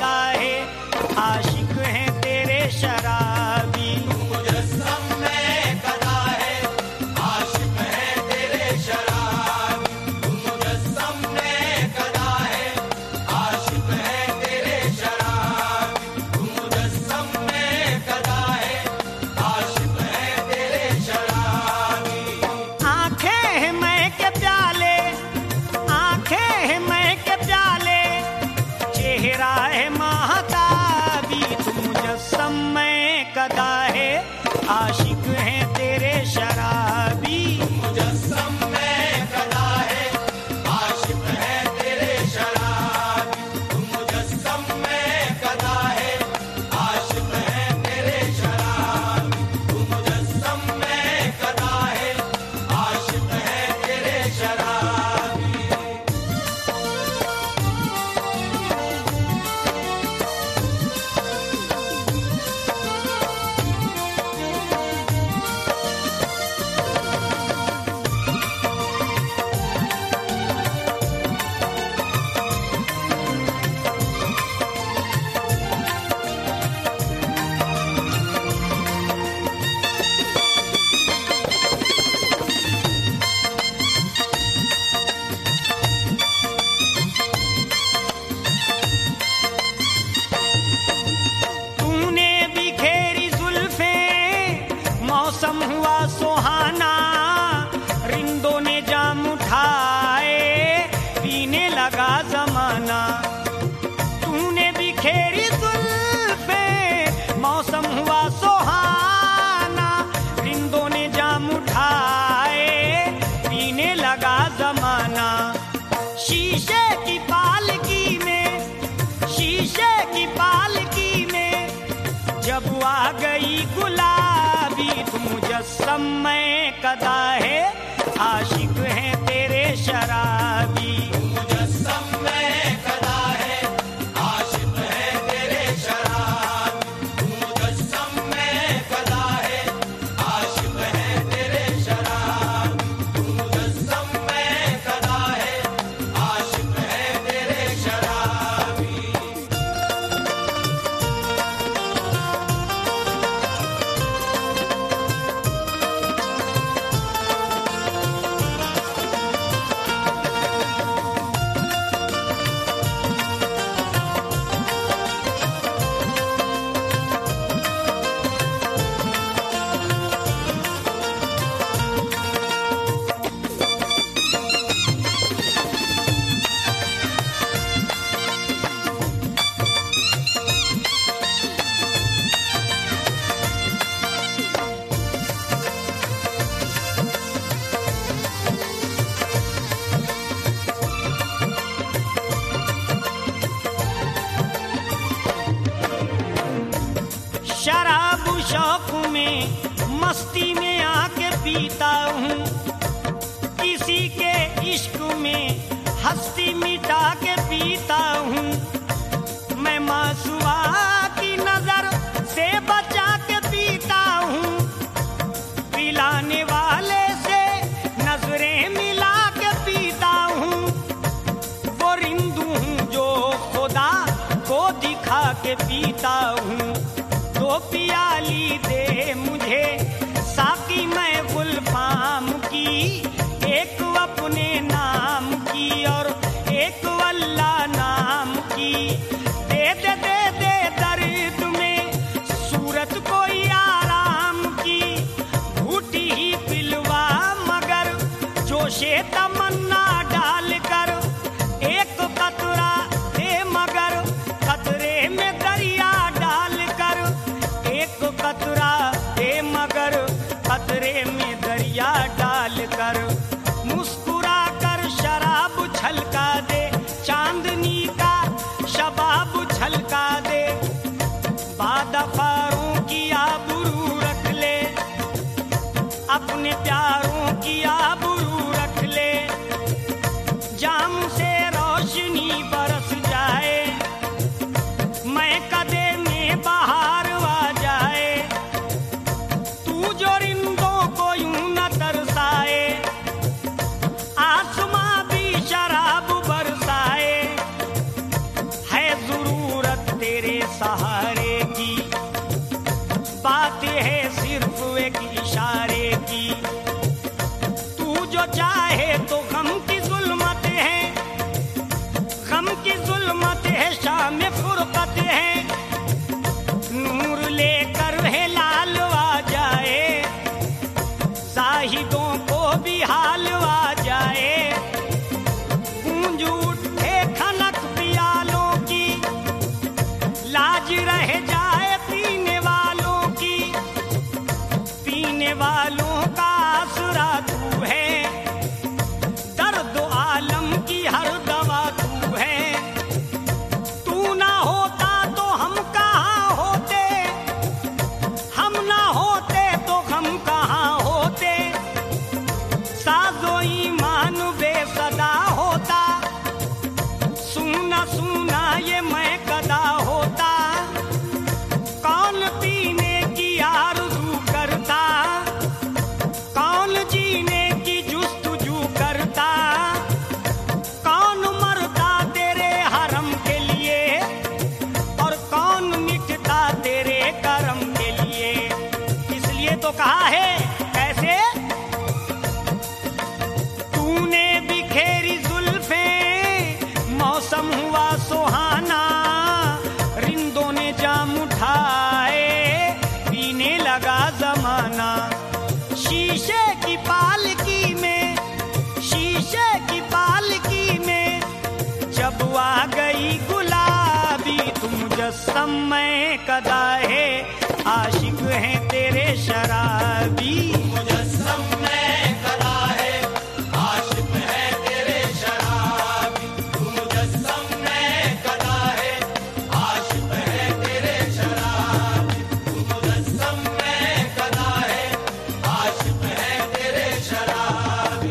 कदा है, आशिक हैं तेरे शराबी। मुजस्सम में कदा है, आशिक है तेरे शराबी। मुजस्सम में कदा है, आशिक है तेरे शराबी। मुजस्सम में कदा है, आशिक है तेरे शराबी। आंखें हैं मैं के प्याले, आंखें हैं मैं के प्याले, चेहरा है महताबी। तू मुजस्सम में कदा है, आशिक हैं तेरे शराबी। मुजस्सम में कदा है, आशिक है तेरे शराबी। मुजस्सम में कदा है, आशिक है तेरे शराबी। मुजस्सम में कदा है, आशिक है तेरे शराबी। तूने बिखेरी जुल्फें, मौसम हुआ सुहाना, रिंदों ने जाम उठाए, पीने लगा जमाना। तूने बिखेरी जुल्फें, मौसम हुआ सुहाना, रिंदों ने जाम उठाए, पीने लगा जमाना। शीशे की पालकी में, शीशे की पालकी में, जब आ गई गुलाबी। तू मुजस्सम में कदा है, आशिक हैं तेरे शराबी। मुजस्सम में कदा है, आशिक है तेरे शराबी। मुजस्सम में कदा है, आशिक है तेरे शराबी। मुजस्सम में कदा है, आशिक है तेरे शराबी। शराब शौक में, मस्ती में आके पीता हूँ, किसी के इश्क में हस्ती मिटा के पीता हूँ। मैं मासूआ की नजर से बचा के पीता हूँ, पिलाने वाले से नजरें मिला के पीता हूँ। वो रिंदू हूँ जो खुदा को दिखा के पीता हूँ। दो पियाली दे मुझे साकी मैं गुलफाम की, एक अपने नाम की और एक अल्लाह नाम की। दे दे दे दे दर्द में सूरत कोई आराम की, घूटी ही पिलवा मगर जोशे तमन्ना डाल कर। एक कतरा दे मगर कतरे में दरिया डाल कर, एक कतरा दे मगर कतरे में सहारे की, बात है सिर्फ एक इशारे की। तू जो चाहे तो गम की जुल्मत है, गम की जुल्मत है, शाम फुरकत है। नूर लेकर है लाल आ जाए, जाहिदों को भी हाल आ जाए। गूंज उठे खनक पियालों की, लाज रह जाए पीने वालों की। पीने वालों का आसरा तू है, दर्द आलम की हर दवा तू है। तू ना होता तो हम कहाँ होते, हम ना होते तो हम कहाँ होते। साजो ईमान बेसदा होता, सूना सूना ये मैं कदा होता। कौन पीने की आरज़ू करता, कौन जीने की जुस्तजू करता। कौन मरता तेरे हरम के लिए, और कौन मिटता तेरे करम के लिए। इसलिए तो कहा है कैसे, तूने बिखेरी जुल्फें मौसम हुआ सुहाना। रिंदों ने जाम उठाए पीने लगा जमाना। शीशे की पालकी में, शीशे की पालकी में जब आ गई गुलाबी। तुम मुजस्सम मैं कदा है, आशिक हैं तेरे शराबी। मुजस्सम में कदा है, आशिक है तेरे शराबी। मुजस्सम में कदा है, आशिक है तेरे शराबी। मुजस्सम में कदा है, आशिक है तेरे शराबी।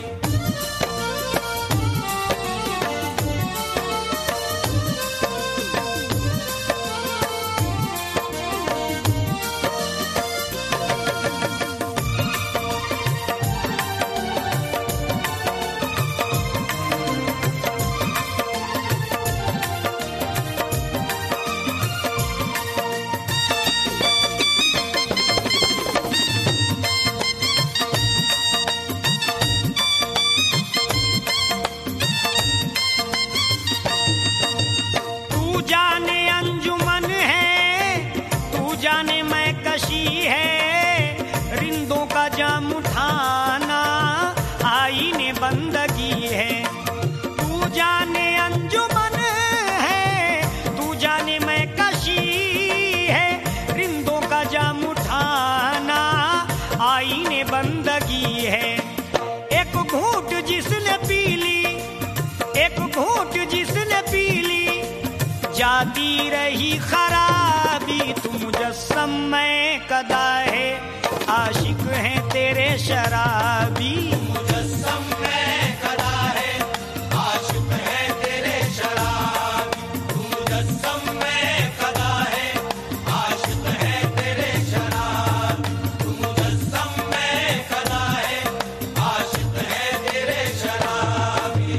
तू जाने अंजुमन है, तू जाने मैं कशी है। रिंदों का जाम उठाना आईने बंदगी है। तू जाने अंजुमन है, तू जाने मैं कशी है। रिंदों का जाम उठाना आईने बंदगी है। एक घूंट जिसने पी ली, एक घूंट जिसने पी ली, जाती रही खराबी। तू मुजस्सम मैं कदा है, आशिक हैं तेरे शराबी। मुजस्सम में कदा है, आशिक है तेरे शराबी। मुजस्सम में कदा है, आशिक है तेरे शराबी। मुजस्सम में कदा है, आशिक है तेरे शराबी।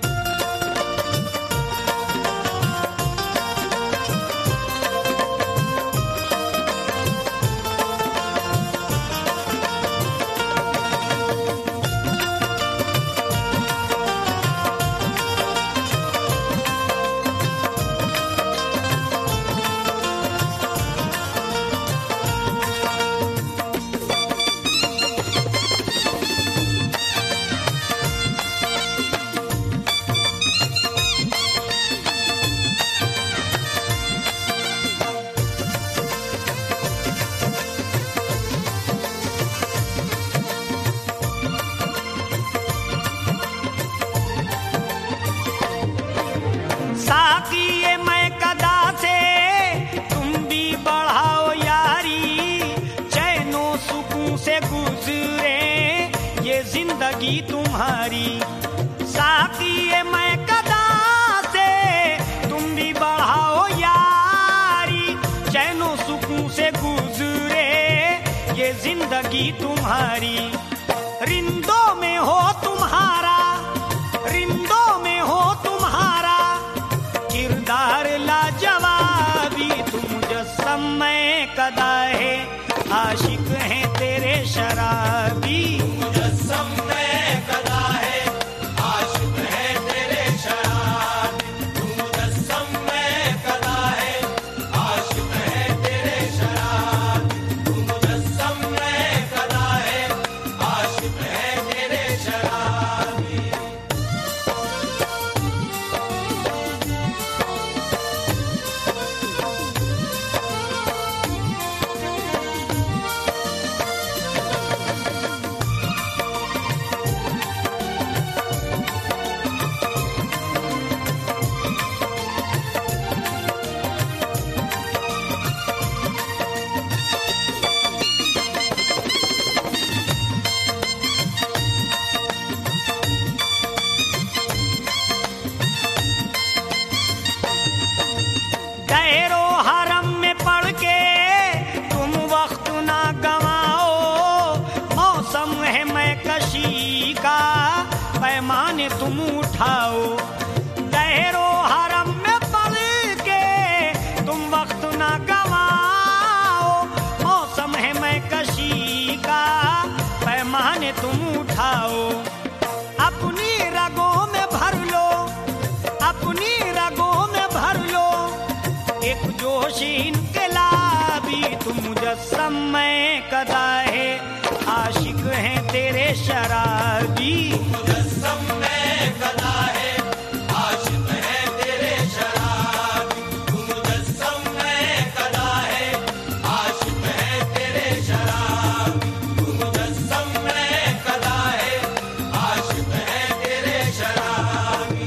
साकी ये मैं कदा से तुम भी बढ़ाओ यारी। चैनो सुकून से गुजरे ये जिंदगी तुम्हारी। साकी ये मैं कदा से तुम भी बढ़ाओ यारी। चैनो सुकून से गुजरे ये जिंदगी तुम्हारी। रिंदों में हो तुम्हारा, रिंदों में हो तुम्हारा किरदार लाजवाबी। में कदा है, आशिक हैं तेरे शराबी। मुजस्सम में कदा है, आशिक है तेरे शराबी। तू मुजस्सम में कदा है, आशिक है तेरे शराबी। तू मुजस्सम में कदा है, आशिक है तेरे शराबी। गैरो हरम में पढ़ के तुम वक्त ना गवाओ, मौसम है मैं कशी का पैमाने तुम उठाओ। गैरो हरम में पढ़ के तुम वक्त ना गवाओ, मौसम है मैं कशी का पैमाने तुम उठाओ। अपनी रगों में भर लो, अपनी रगों में भर लो एक जोश इनकलाबी। तुम मुजस्सम में कदा है, आशिक हैं तेरे शराबी। मुजस्सम में कदा है, आशिक है तेरे शराबी। तू मुजस्सम में कदा है, आशिक है तेरे शराबी। तू मुजस्सम में कदा है, आशिक है तेरे शराबी।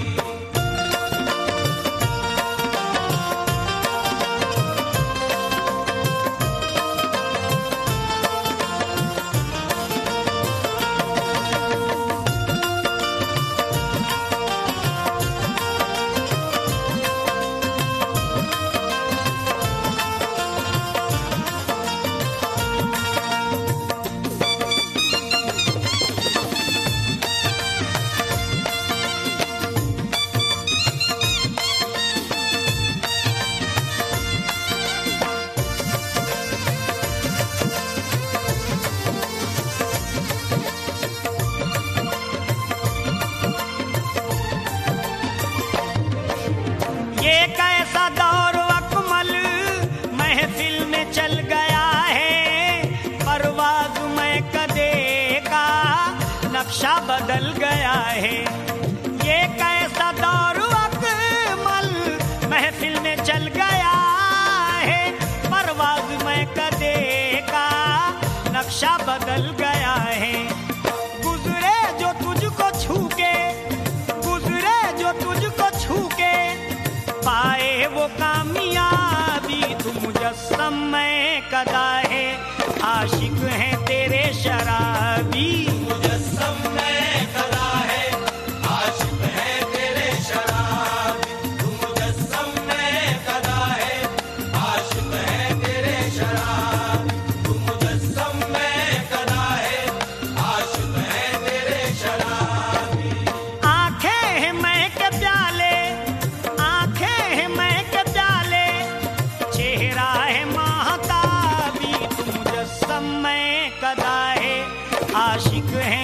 ये कैसा दौर अकमल महफिल में चल गया है, परवाज़ में कदे का नक्शा बदल गया है। ये कैसा दौर अकमल महफिल में चल गया है, परवाज़ में कदे का नक्शा बदल गया है। गुजरे जो तुझको छू के, गुजरे जो तुझको छू के पाए वो कामयाबी। तू मुजस्सम में कदा है, आशिक हैं तेरे शराबी। मुजस्सम में कदा है, आशिक है तेरे शराबी। तू मुजस्सम में कदा है, आशिक है तेरे शराबी। तू मुजस्सम में कदा है, आशिक है तेरे शराबी। आंखें हैं मैं के प्याले, आंखें हैं मैं के प्याले, चेहरा है महताबी। तू मुजस्सम में कदा है, आशिक हैं